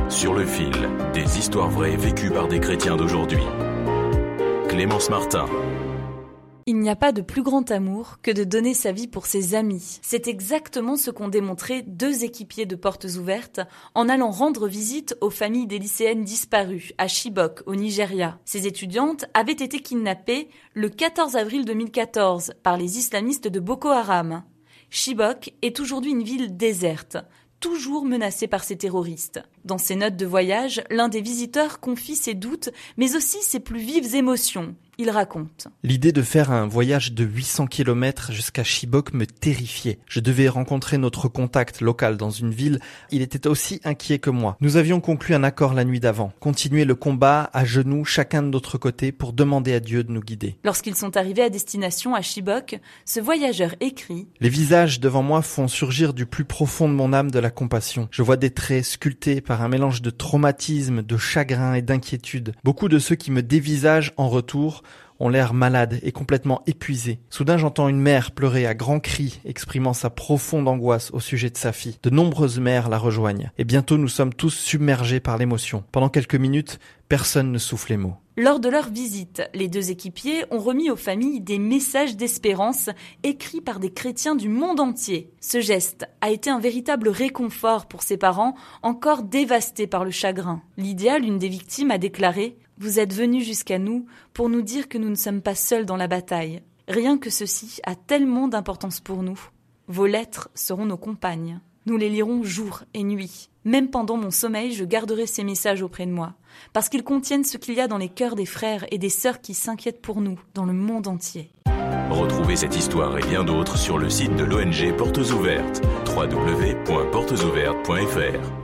Sur le fil, des histoires vraies vécues par des chrétiens d'aujourd'hui. Clémence Martin. Il n'y a pas de plus grand amour que de donner sa vie pour ses amis. C'est exactement ce qu'ont démontré 2 équipiers de Portes Ouvertes en allant rendre visite aux familles des lycéennes disparues à Chibok, au Nigeria. Ces étudiantes avaient été kidnappées le 14 avril 2014 par les islamistes de Boko Haram. Chibok est aujourd'hui une ville déserte, toujours menacée par ces terroristes. Dans ses notes de voyage, l'un des visiteurs confie ses doutes, mais aussi ses plus vives émotions. Il raconte. L'idée de faire un voyage de 800 km jusqu'à Chibok me terrifiait. Je devais rencontrer notre contact local dans une ville. Il était aussi inquiet que moi. Nous avions conclu un accord la nuit d'avant. Continuer le combat à genoux, chacun de notre côté, pour demander à Dieu de nous guider. Lorsqu'ils sont arrivés à destination à Chibok, ce voyageur écrit « Les visages devant moi font surgir du plus profond de mon âme de la compassion. Je vois des traits sculptés par un mélange de traumatisme, de chagrin et d'inquiétude. Beaucoup de ceux qui me dévisagent en retour ont l'air malades et complètement épuisés. Soudain, j'entends une mère pleurer à grands cris, exprimant sa profonde angoisse au sujet de sa fille. De nombreuses mères la rejoignent. Et bientôt, nous sommes tous submergés par l'émotion. Pendant quelques minutes, personne ne souffle les mots. Lors de leur visite, les 2 équipiers ont remis aux familles des messages d'espérance écrits par des chrétiens du monde entier. Ce geste a été un véritable réconfort pour ces parents encore dévastés par le chagrin. Lydia, l'une des victimes, a déclaré « Vous êtes venus jusqu'à nous pour nous dire que nous ne sommes pas seuls dans la bataille. Rien que ceci a tellement d'importance pour nous. Vos lettres seront nos compagnes. Nous les lirons jour et nuit. Même pendant mon sommeil, je garderai ces messages auprès de moi, parce qu'ils contiennent ce qu'il y a dans les cœurs des frères et des sœurs qui s'inquiètent pour nous dans le monde entier. » Retrouvez cette histoire et bien d'autres sur le site de l'ONG Portes Ouvertes, www.portesouvertes.fr.